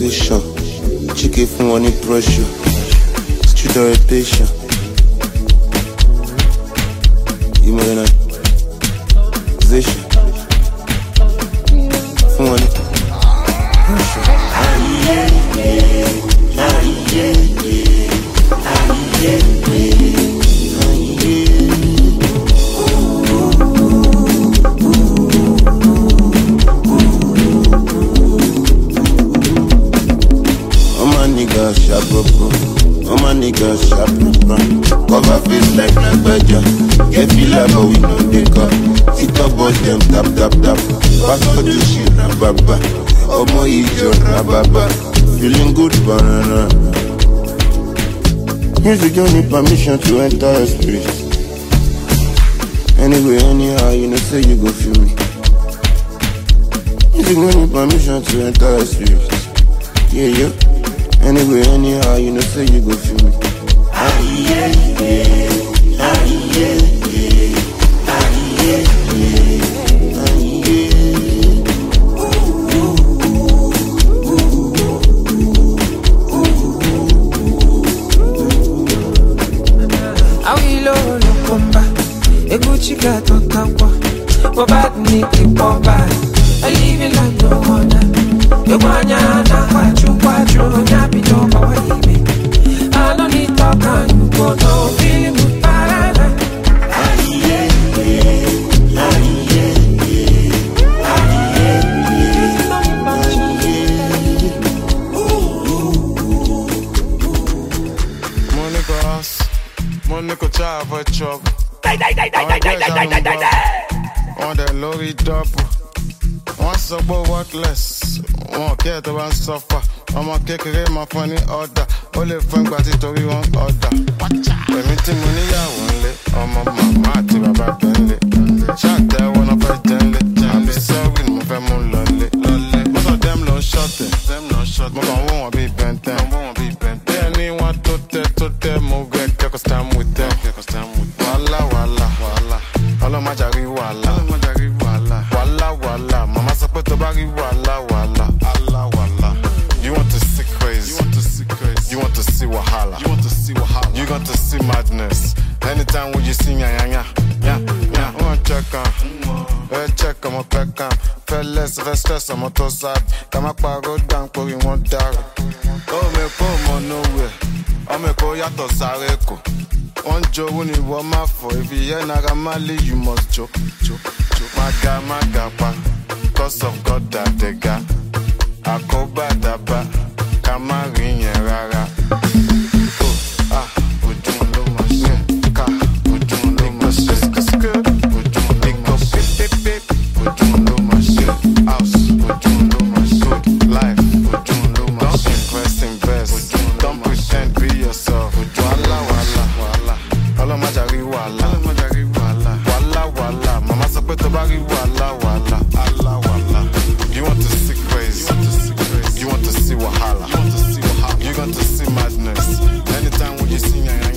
position. Chicken from money pressure. Street orientation. You may not position. From money pressure. All my niggas sharp, cover face like Nagbaja. Get feel like but we know they cut. Sit up boss them tap tap tap. Pass for the shit rababa. Omo ijo rababa. Feeling good banana. Music don't need permission to enter the street. Anyway, anyhow, you know say you go feel me. Music don't need permission to enter the street. Yeah, yeah. Anyway, anyhow, you know say you go feel me. I live in like no one. You want ya na kwachu nyapi to kawaii. I don't need talk and you go no feel me parana. Monica chava chop. On the lorry double. One sober worthless, one care to one suffer. I'm a kick my funny order. Only fun got it to be one order. Everything money I want it. I'm a mama to my back and shot there one of us gently. I'm sorry, my family lonely. Most of them don't shot it. My gun won't be bent. Anyone to tell move get take a stand with them. Walla. All of my jaggy walla. Walla. Mama support to baggy walla. You want to see crazy. You want to see wahala. You got to see madness. Anytime when you sing yeah. One check I'm a peck on. Fellas, if I stress, I'm a toss up. Come up, I go down, for you want dark. Oh, me come nowhere. I'm a koyato sareko. One Joe when you want my for. If you hear Nagamali, you must joke. Magapa. Cause of God that they got. Akoba daba. Kamarin rara. You want to see crazy. You want to see wahala. You got to see madness. Anytime when you sing yeah.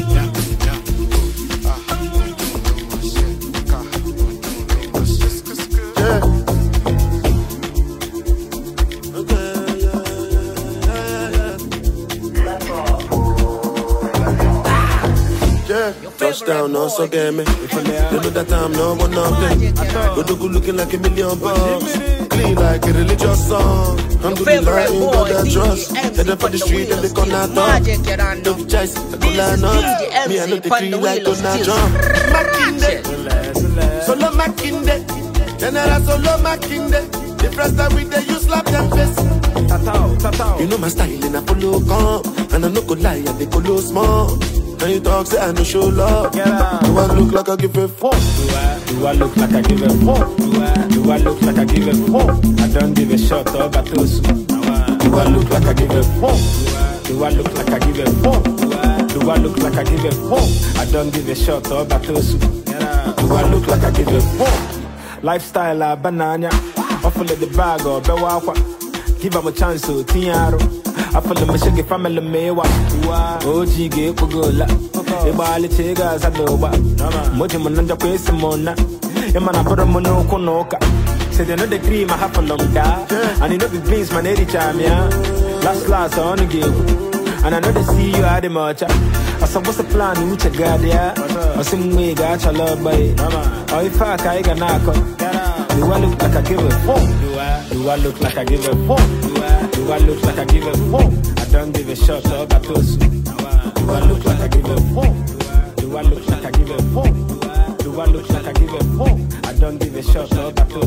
Touchdown, also get me. You know that I'm no one of them. Go looking like $1 million. Clean like a religious song. I'm doing right in God I trust. Headed for the street and they corner talk. Don't choice, I go line up. Me, I know the tree like Donald Trump. Makinde, Solo Makinde. General Solo Makinde. The first time we there, you slap them face. You know my style in a polo come. And I no go lie, I they go low small. And you talk, say I no show love. Do I look like I give a fuck? Do I look like I give a fuck? Do I look like I give a fuck? I don't give a shot of a toast. Do I look like I give a fuck? Do I look like I give a fuck? Do I look like I give a fuck? I don't give a shot of a toast. Do I look like I give a fuck? Lifestyle banana. Offer the bag or bewa. Give up a chance to Tiaro. I feel the shaggy family may watch. OG gave Pugola. The Bali Tegas at the Oba. Motimonanda Quesimona. Emana Poromono Konoka. Say they know the cream I have a long da. And you know the dreams, my lady Chamia. Last, I wanna give. And I know they see you at the march. I said, what's the plan? Which a guard, yeah? I see me, got your love, boy. Or if I can knock up. Do I look like I give a fuck? Do I look like I give a fuck? Do I look like I give a fuck? I don't give a shot, so I got to. Do I look like I give a fuck? Do I look like I give a fuck? Do I look like I give a fuck? I don't give a shot, so I got to.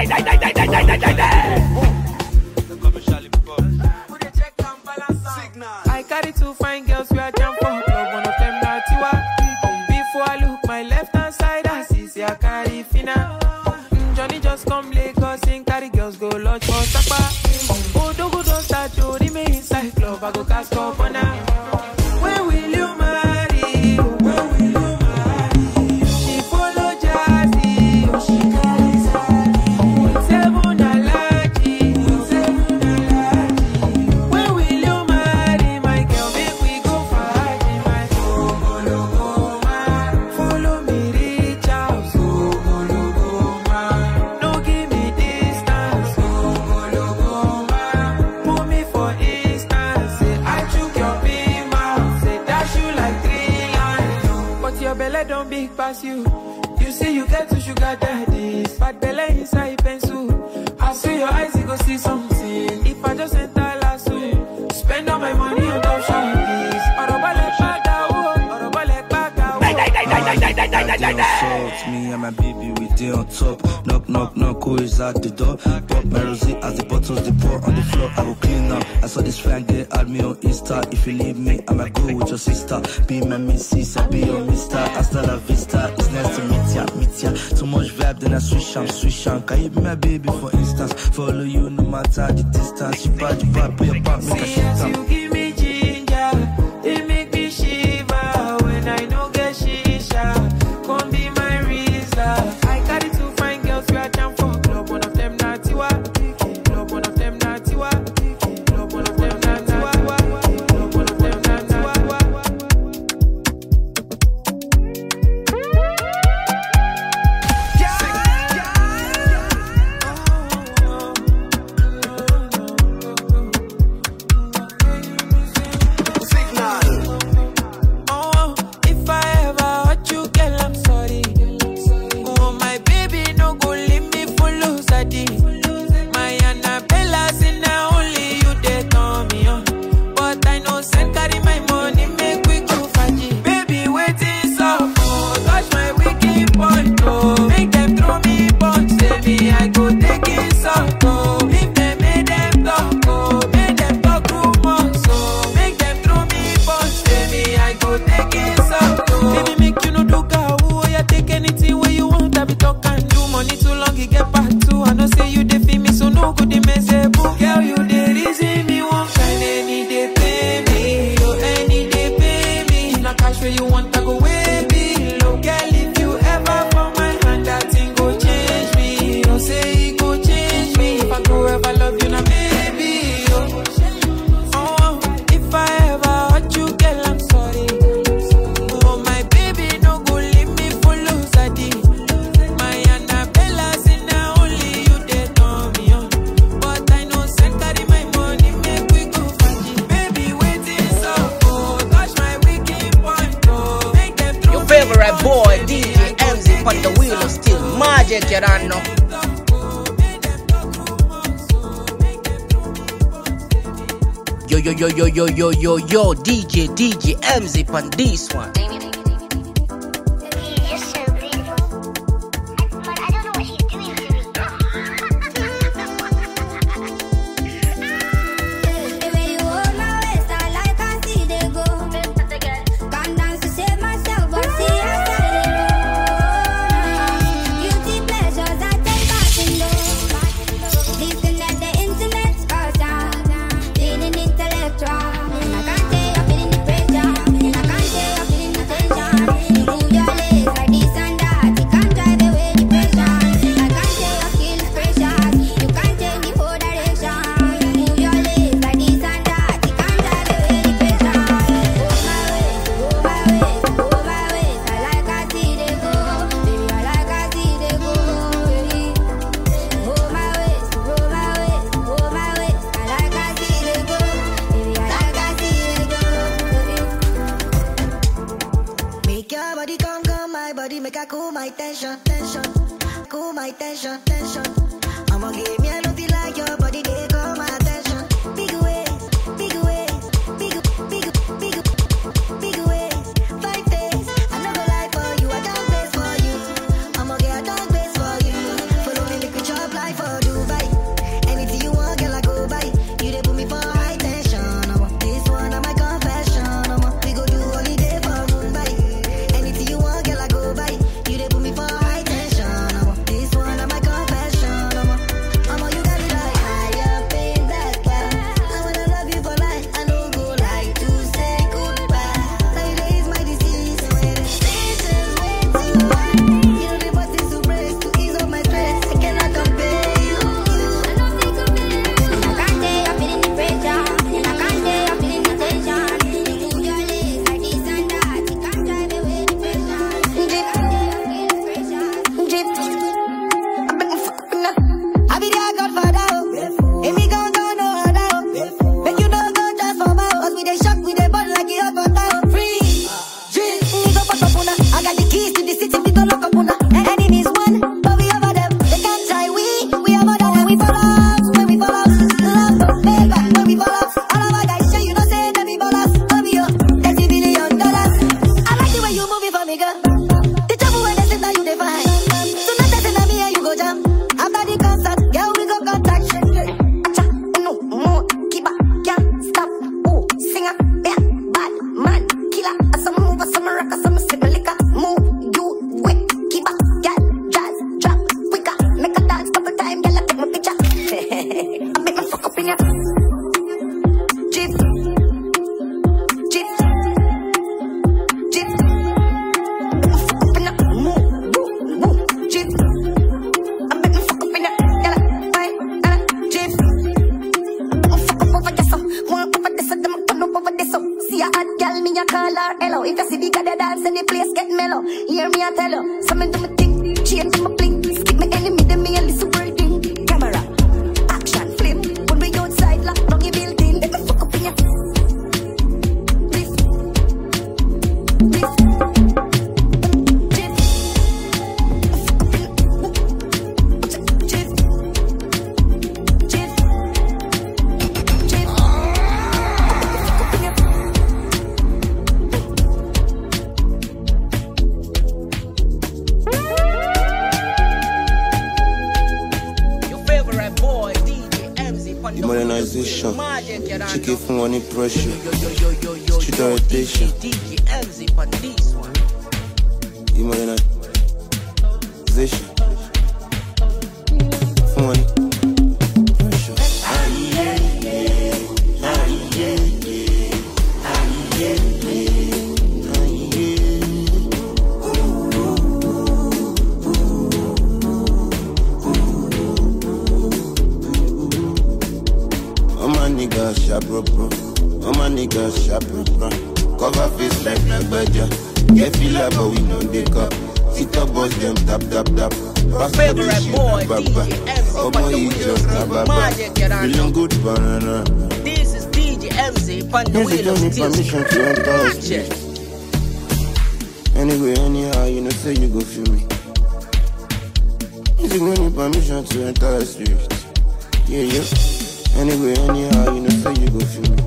I carry 2 fine girls, we are jump for club. One of them not Tiwa. Before I look my left hand side, I see I carry Fina. Johnny just come Lagos and carry girls go lunch for supper. Oh, don't start to remain inside club. I go cast up on her. When will you marry? When will you marry? She follow Jazzy. Oh, she carries her. 7 allergy. When will you marry, my girl? Make we go party, my follow me, reach out. No give me distance. Put me for instance. Say I choke your big mouth. Say dash you like 3 lines. But your belly don't big pass you. You say you get to sugar daddies. Fat belly inside pencil. I see your eyes, you go see something. If I just enter last week, spend all my money on top shoppies. Me and my baby, we dey on top. Knock, knock, knock, who is at the door? Pop my rosy as the bottles they pour on the floor. I go clean up. I saw this fine girl add me on Insta. If you leave me, I might go with your sister. Be my missus, I be your mister. Hasta la vista, it's nice to meet ya. Too much vibe, then I switch am. Can you be my baby, for instance? Follow you no matter the distance. You bad, put your back, make a shit up. You give me ginger, it make me shiver. When I no get shisha, come be my reason. I carry 2 fine girls, we are jump for club. One of them not Tiwa. Club, one of them not Tiwa. Club, one of them not Tiwa. Club, one of them not Tiwa. Oh, if I ever hurt you, girl, I'm sorry. Oh, my baby, no go leave me for lose a day. My Annabella say now only you they turn me on. But I know send carry my money, make we go faji. Baby, waiting so oh, touch my wicked point, oh. Make them throw me punch, say me I go take it so oh. If they make them talk, oh, make them talk rumors, oh. Make them throw me punch, say me I go take it so oh. Baby, make you no do go, oh, you take anything where you want, I be talk and do money too long, you get back to. I know say you dey feel me, so no good, they mess up. Girl, you dey reason me one kind, any day pay me, oh, any day pay me. Now cash where you want, I go way below. Girl, if you ever from my hand, that thing go change me. Don't say it go change me. If I go ever love you, now baby, oh. Oh, if I ever hurt you, girl, I'm sorry. Oh, my baby, no go leave me for lose a day. My Annabella say now only you they turn me on. But I know send carry my money, make we go faji. Baby, waiting so oh, touch my wicked point, oh. Make them throw Your favorite boy, DJ MZ, on the wheel of steel. Magic, you don't know. Yo, DJ MZ on this one. You're so beautiful, but I don't know what she's doing to me. The way you hold my waist, I like I see they go. Can't dance to save myself, but see I started it. Guilty pleasures, I take back in those. Disconnect the internet, cause I'm feeling intellectual. And I can't say I'm feeling the pressure. And I can't say I'm feeling the tension. attention. Cool my tension. I'ma give me a love like your body, they call my attention. Big ways. 5 days, I never lie for you, I don't base for you. I'ma get a dog base for you. Follow me, make me chop life for Dubai. Anything you want, girl, I go buy. You they put me for high tension. This one, I'm my confession. We go do holiday for Mumbai. Anything you want, girl, I go buy. You they put me for high tension. This one, I'm my confession. You got it like higher pain that girl. I wanna love you for life. I don't go like to say goodbye. Nowadays my disease, when the stations way too high. You know the buttons to press to ease up my stress. I cannot compare you. I can't say I'm feeling the pressure, and I can't say I'm feeling the tension. Move your legs like this and that. You can't drive away the pressure. Drip. I bet my fuck up enough. I be their godfather. If me gon' go no other. Make you know go just for my house. We dey shock, we dey ball like it hot water. Free. Drip. Me go fuck up una. I got the keys to the city. We go lock up una. Enemies one, but we over them. They can't try we are more than when we fall out. When we fall out, love to paper. When we fall out, all of our guys say you don't say that we fall out. Love you, $30 billion. I like the way you move it for me, girl. The trouble when they sit now you define. So not that me and you go jam. After the concert, girl we go contact. Acha, no more, keep up, can't stop. Oh, singer, yeah, bad man, killer. Some move, some rock, some sip liquor. Move, you wet, keep up, girl, jazz, drop, quicker. Make a dance couple time, girl, I take my picture. I make my fuck up in ya. Jeep. Hello, if you see the guy dance and the place get mellow, hear me I tell you, some do me think, change my blink, skip my enemy, then me a little breathing. Camera, action, flip, when we outside, lock down your building, let me fuck up in ya. Lift. Modernization, chicken from one pressure, street orientation. Modernization, from one pressure. Sharp, bro. All my niggas sharp, bro. Cover face like badger. Get feel like but we know they cup. Sit up, boss them tap. Pass favorite boy, DJ MZ. Oh boy, you just feeling good, banana. This is DJ MZ. Upon the wheel of permission to enter the street. Anyway, anyhow, you know say you go feel me. Music no need permission to enter the street. Yeah. Anyway, anyhow, you know, say you go feel me.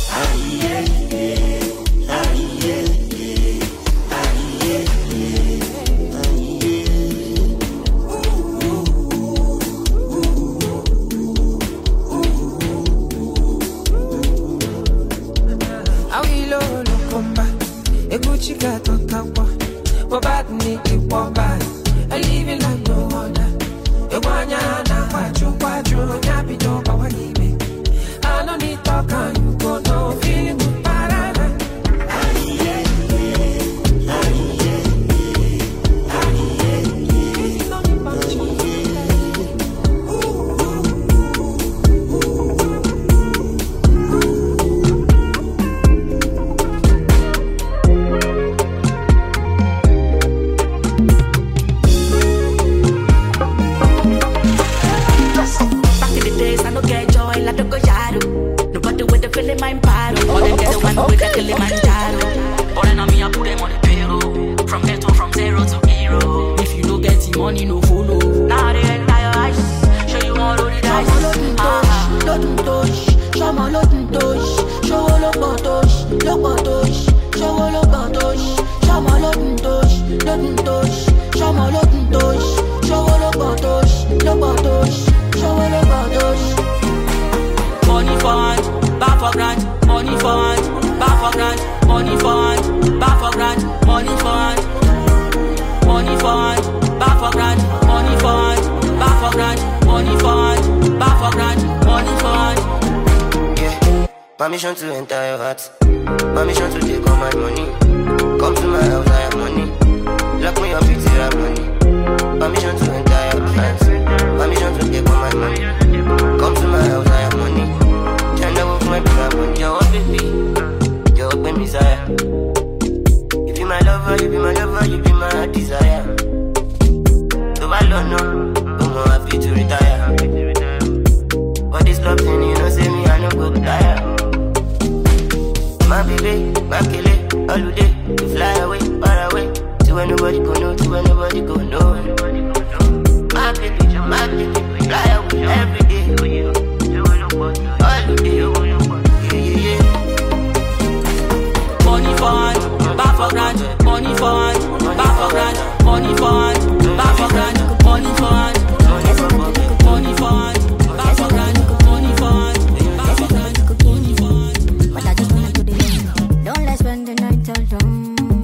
I live it like no other. I don't need talk and you go no feeling good parana. money no follow. Now they enter your eyes, show you all of the dice. Loading touch, show my loading touch, show all of my touch, show all of my touch, show my loading touch, show my loading touch, show all of my touch, show all of my touch. Money for hand, back for grant, money for hand, back for grant, money for hand, back for grant, money for hand. Money for hand, back for grant, money for hand, back for grant, money for hand, back for grant, money for hand. Yeah, permission to enter your heart, permission to take all my money. Come to my house, I have money. Lock me up, it's your money. Permission to enter your heart, permission to take all my money. Come to my house, I have money. Turn over for my bigger money. You're up with me, you're up with me, sire. You be my lover, you be my lover, you be my desire. So I don't know, I'm more happy to retire. But this love thing, you know, say me, I no go tire. My baby, my killer, all the day, you fly away, far away. To where nobody go know, to where nobody go know. My baby, fly away every day. All the day, yeah. Money for hand, back for grant, money for hand, back for grant, money for hand, back for grant, money for hand, money for hand, back for grant, money for hand, back for grant, money for hand. But I just wanna do the list. Don't let's spend the night alone.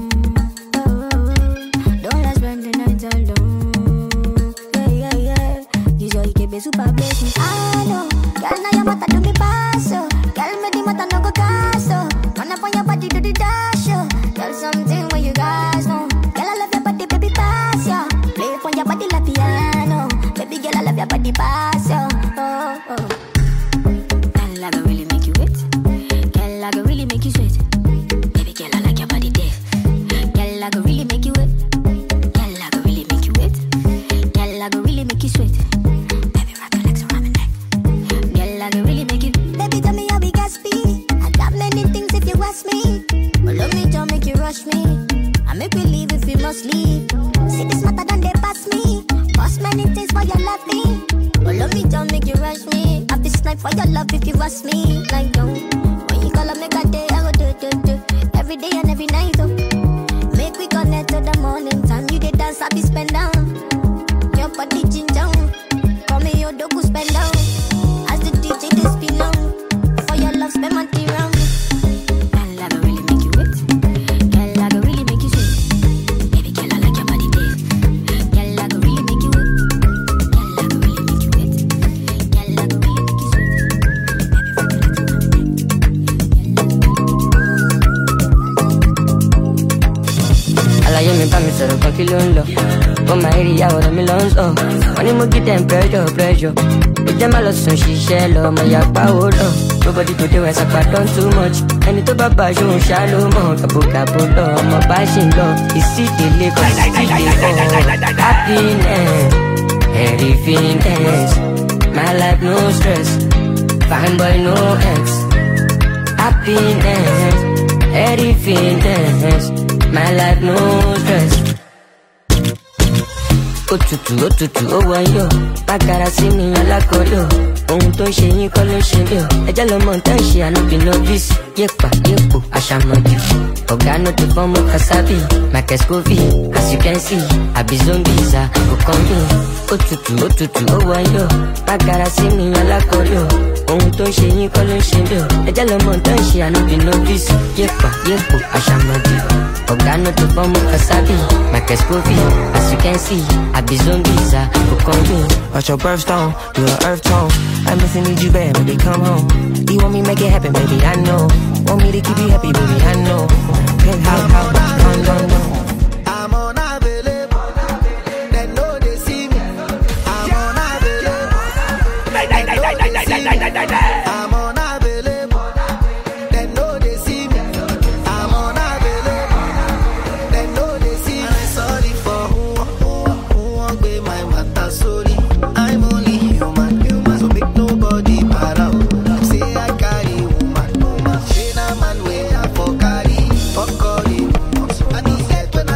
Don't let's spend the night alone. Yeah. This all you can be super blessing. I know, girl, now your mata do me pass. Girl, me the mata no go cast. Man up on your body do the dash. Girl, something when you guys know. Girl, I love your body, baby, pass ya. Play for your body like piano. Baby girl, I love your body, pass ya. Oh. Girl, I go really make you wet. Girl, I go really make you sweat. Baby girl, I like your body deaf. Girl, I go really make you wet. Girl, I go really make you wet. Girl, I go really make you sweat. Baby, rock your legs around my neck. Girl, I go really make you. Baby, tell me how we got speed. I got many things if you ask me. But love me, don't make you rush me. I make we leave if you must leave. See this matter done they pass me. Pass many things for your love me. But love me, don't make you rush me. I be snipe for your love if you ask me. Like no, when you call up make a day, I go do. Every day and every night, oh. Make we connect to the morning time. You get dance, I be spend down. Your body ginger, call me your dogu spend down. As the DJ this be long, for your love spend my tea round. Girl, I go really make you wet. Girl, I go really make you sweet. Baby girl, I like your body deep. Girl, I go really make you wet. Girl, I go really make you wet. Girl, I go really make you sweet. Baby, relax on my neck. Alaye mi bá mi sọ̀rọ̀ kan kí ló ń lọ. Ó máa rí ìyàwó rẹ̀ mi lọ ń sọ. Wọ́n ní mo kí dem pressure. Ó jẹ́ má lọ sùn ṣiṣẹ́ lọ, ọmọ ìyá pàwó lọ. Nobody go dey when sapa don too much. Ẹni tó bá bá aṣọ òun ṣá ló mọ̀. Gàbó lọ, ọmọ bá ṣì ń lọ. Ìsídìílé kan sí ìdè ọ̀. Happiness, everythingness. My life no stress, fine boy no ex. Happiness, everythingness. My life no stress. Òtútù, ó wọ̀nyọ̀. Bákàrà sí mi alákọ̀ọ́yọ̀. Ohun tó ń ṣe yín kọ́ ló ń ṣe mí o. Ẹjẹ́ lọ mọ̀ tẹ́ ń ṣe ànúbì novice. Yépa, àṣàmọ̀dì. Ọ̀gá no dey form kasabi. Mike Scovy, as you can see. Àbí zombies are kò kàn mí. Òtútù, ó wọ̀nyọ̀. Bákàrà sí mi alákọ̀ọ́yọ̀. Ohun tó ń ṣe yín kọ́ ló ń ṣe mí o. Ẹjẹ́ lọ mọ̀ tẹ́ ń ṣe ànúbì novice. Yépa, àṣàmọ̀dì. Ọ̀gá no dey form kasabi. Mike Scovy, as you can see. Àbí zombies are kò kàn mí. Watch your birthstone, you an earth tone. I miss and need you bad, baby, come home. You want me make it happen, baby, I know. Want me to keep you happy, baby, I know. Penthouse, no. I'm unavailable. They know they see me. I'm unavailable. They know they see me. I'm unavailable. They know they see me. I'm unavailable. They know they see me. I'm sorry for who won't be my matter, sorry. I'm only human, so make nobody para. Say I carry woman. Say na man way I for carry. Fuck all it. I need that when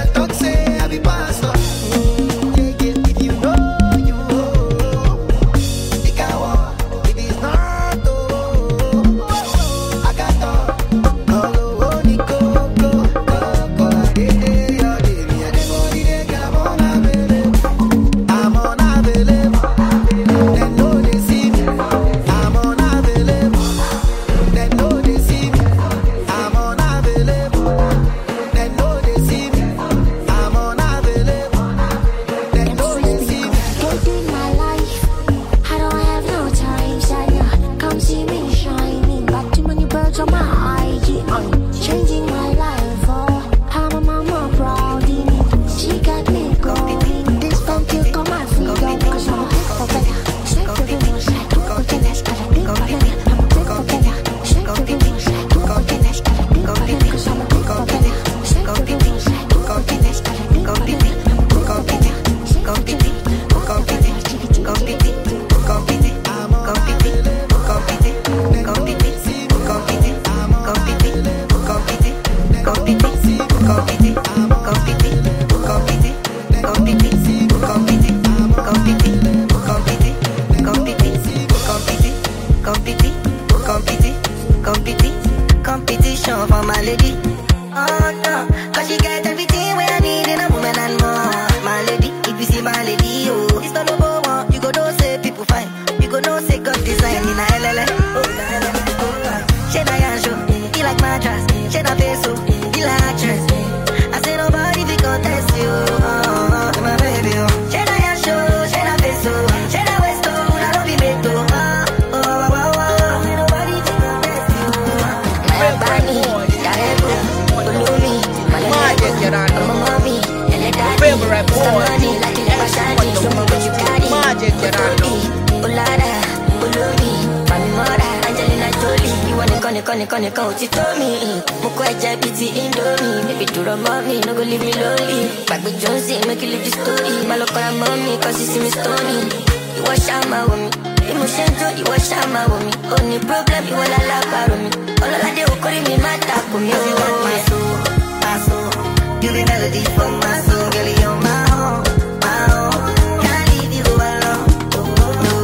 Olada, Olori, Famimora, Angelina Jolie. You wanna call it to me. Moko eje biti Indomie. Baby, do the mommy, no go leave me lonely. Back with Jonesy, make you live the story. Malokora mommy, cause you see me stony. You wash out my woman. Emotion to you wash out my woman. Only problem, you wanna laugh at me. All of that they will call me mata for me. You got my soul, my soul. You the melody for my soul, girl, you're my own, my own. Can't leave you alone. No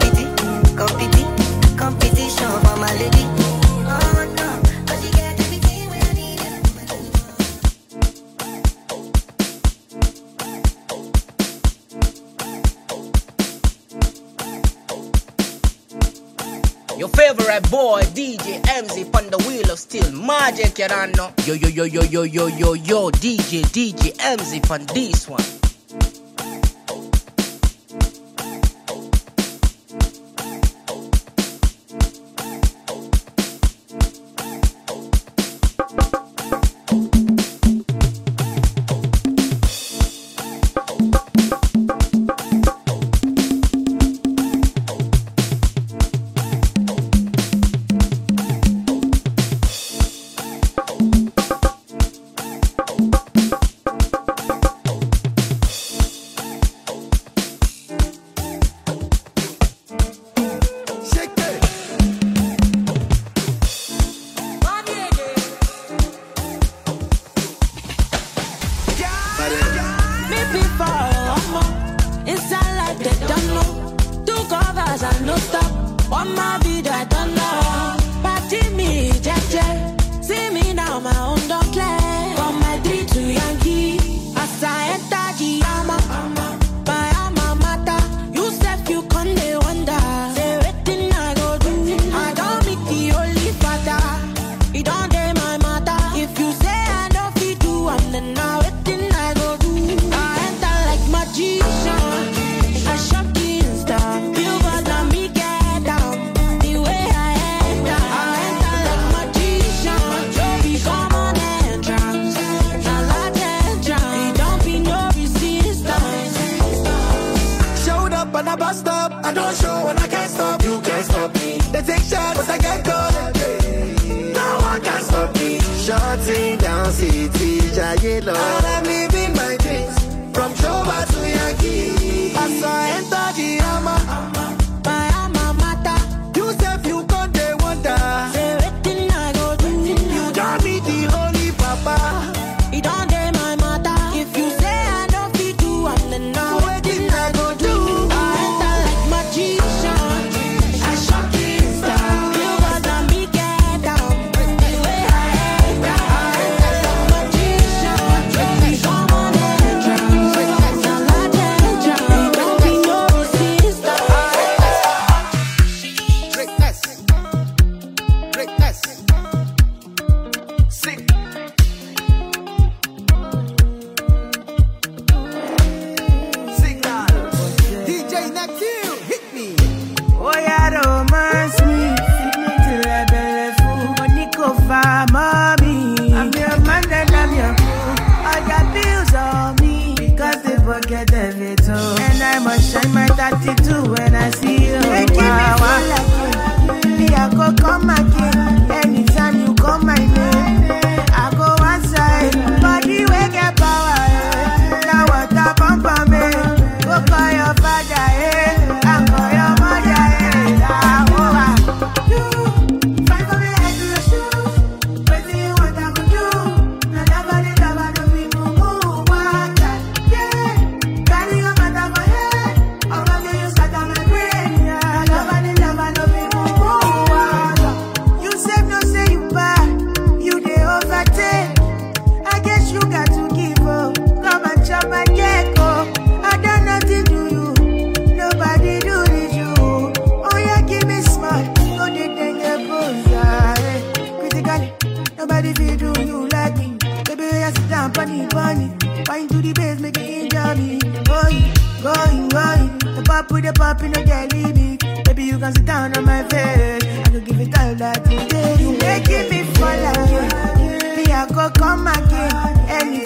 competition for my lady. Oh no, cause you get everything when I need it. Your favorite boy, DJ MZ, on the wheel of steel. Magic, you don't know. Yo, DJ MZ on this one.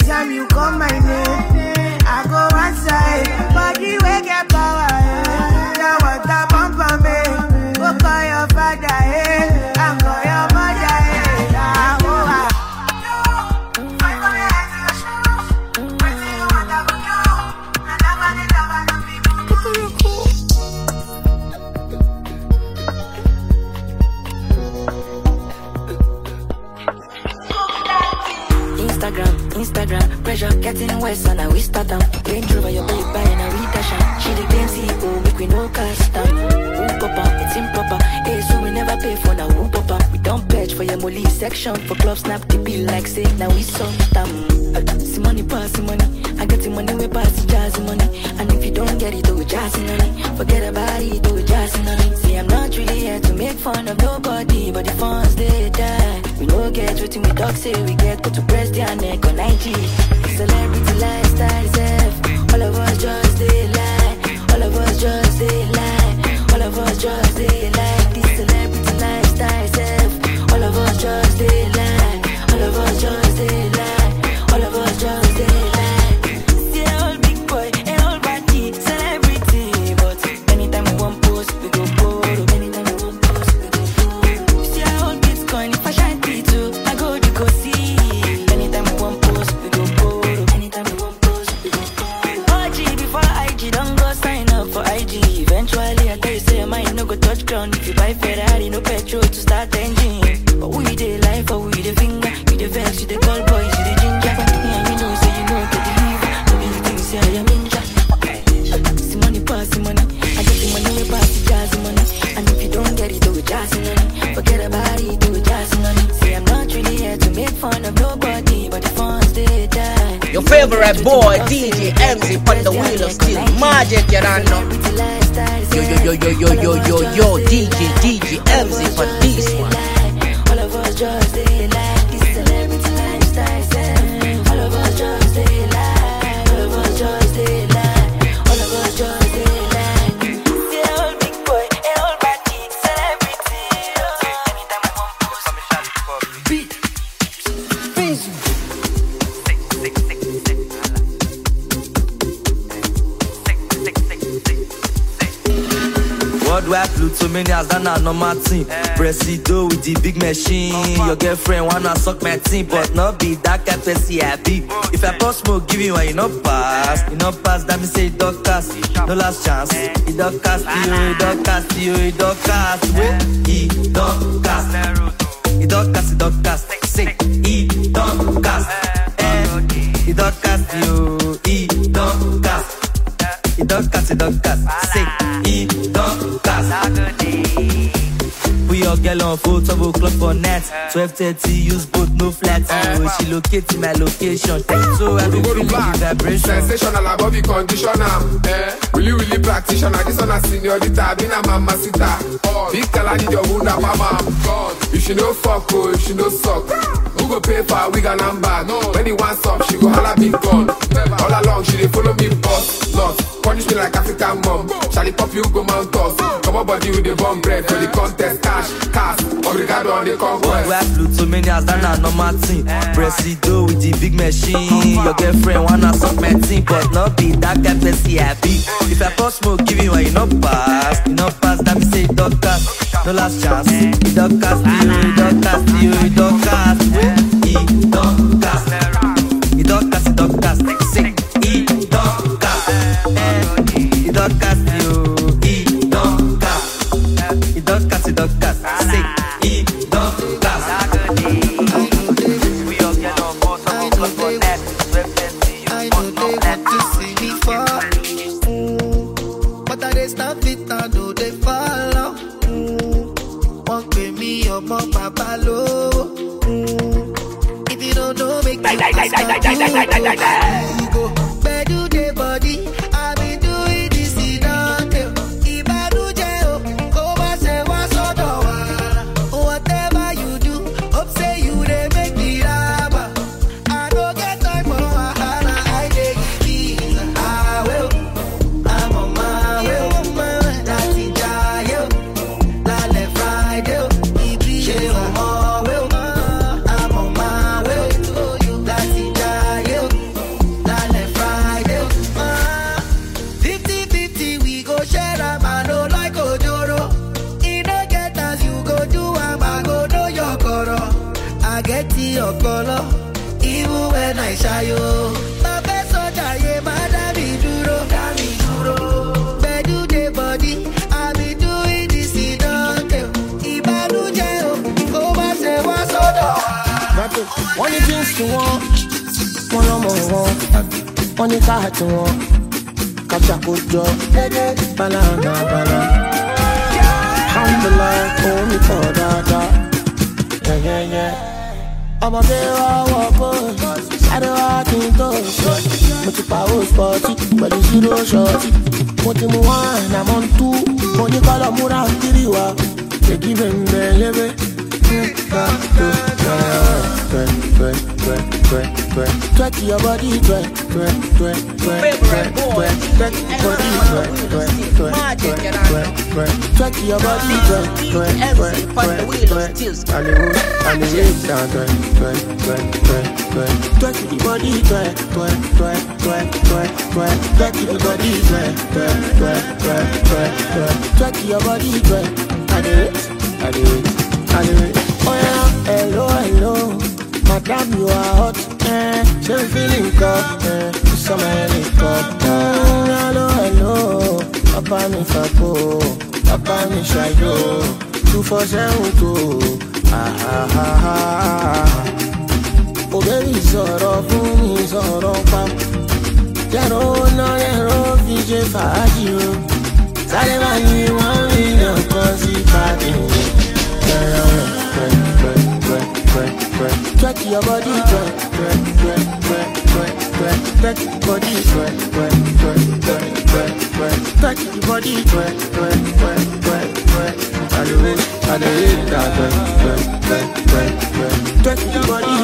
Anytime you call my name, I go answer it. Body will get power. Instagram. Pressure getting worse, and now we start them. Range Rover, your baby, and now we dash am. She the game CEO, make we no custom. Who papa, it's improper. Hey, so we never pay for now. Who papa, we don't pledge for your molly section. For club snap the bill like say now we sold them. See money pass the money. I get the money we pass the jazzy money. And if you don't get it, do jazzy money. Forget about it, do jazzy money. See I'm not really here to make fun of nobody, but the funds they die. We no get what we talk say we get, but to press their neck on IG. Celebrity lifestyle self. All of us just they lie. All of us just they lie. All of us just they lie. This celebrity lifestyle self. All of us just they lie. All of us just they lie. All of us just they lie. See a old big boy, a old body, celebrity. But anytime we want post, we go photo. Anytime we want post, we go photo. See a old Bitcoin, if I shine too, I go to go see. Anytime we want post, we go photo. Anytime we want post, we go photo. OG before IG, don't go sign up for IG. Eventually, I tell you say your mind no go touch ground. If you buy Ferrari, no petrol to start engine. But we dey life, or we dey finger, we dey vex, we dey call boys, we dey ginger. Me and you know, say you know get the liver. No be you think say I am ninja. See money pass the money, I get the money we pass the jazzy money. And if you don't get it, do it jazzy money. Forget about it, do it jazzy money. See I'm not really here to make fun of nobody, but the funds they die. Your favorite boy, DJ MZ on the wheel of steel. Magic, you don't know. Yo, DJ MZ for this one. All of us just they like this celebrity lifestyle self. All of us just they like. All of us just they like. All of us just they like. See a old big boy, a old body, celebrity. Anytime we want post, beat, busy. Worldwide Plutomanias, that na normal thing. Presido with the big machine. Your girlfriend wanna suck my team, but not be that kind of I be. If I pour smoke, give you one, you not pass. You not pass, that me say it don't cast. No last chance. It don't cast you, it don't cast you, it don't cast. Wait, it don't cast. It don't cast, it don't cast. Say, it don't cast. It don't cast you, it don't cast. It don't cast, it don't cast. Say, it don't cast. Put your girl on full 12 o'clock for net. 12:30, use both, no flats. Oh, she locate my location. So I be feeling the vibration. Sensational above the conditioner. Will you really practitioner? This one a señorita, been a mamacita. Big girl, I need your wound up, mama. If she no fuck, oh, if she no suck. Who go pay for a wig and handbag? When he wants up, she go holla big gun. All along, she dey follow me boss, lost. Punish me like African mom. Shall pop you go mount us? Come on body with the bomb bread for the contest. Cash, obrigado on the conquest. Worldwide Plutomanias, that na normal thing. Presido with the big machine. Your girlfriend wanna suck my team, but not be that kind of I be. If I pour smoke, give you one, you not pass. You not pass, that me say it don't cast. No last chance. It don't cast you, it don't cast you, it don't cast. It don't cast. It don't cast, it don't cast. Say, it don't cast. It don't cast you, it don't cast. It don't cast, it don't cast. Say, it don't cast. We all get on board, so we go for that. I know they want to see me fall. But I they stop it, I know they follow. Won't pay me up on Papa Low. If you don't know, make me ask go. Where do they body? I've been doing this in whatever you do, hope say you they make me laugh. I don't get time for wahala, I take it easy. I will, I'm on my way. That's it, Lale Friday, Ibi I'm on my way to you. That's it, Lale Friday. 50-50, we go share a man, no like Ojoro. In a get as you go do, I go know your color. I get to your color, even when I shy you. My best soldier, yeah, madam, duro. Bedu the body, I be doing this in Dante. Ibanu Jeo, over say what's other. One against the wall, Money got to walk. Catch a good job. Banana. Alhamdulillah, only for that. Yeah. I'm a girl, walk on. I don't want to go. But you power sporty, but you zero shorty. What you want, I'm on two. Money color, Mura, Kiriwa. They give him the twerk your body, twerk your body, I do it. Oh yeah, hello. Madam, you are hot, still feeling cold, summer helicopter. Hello, Papa mi fapo, Papa mi shayo, 247 Oh baby, sọ̀rọ̀ fún mi, sọ̀rọ̀ pa. Yẹ̀rọ náà yẹ̀rọ fi ṣe fàájì o. Sáré máa ní 1 million kan sí pàdé. Twerk your body, twerk your body, twerk your body, I do it that way, twerk your body,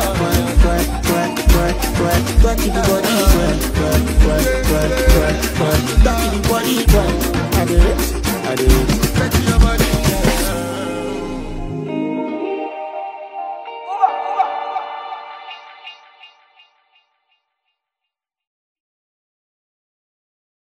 twerk your body, I do it.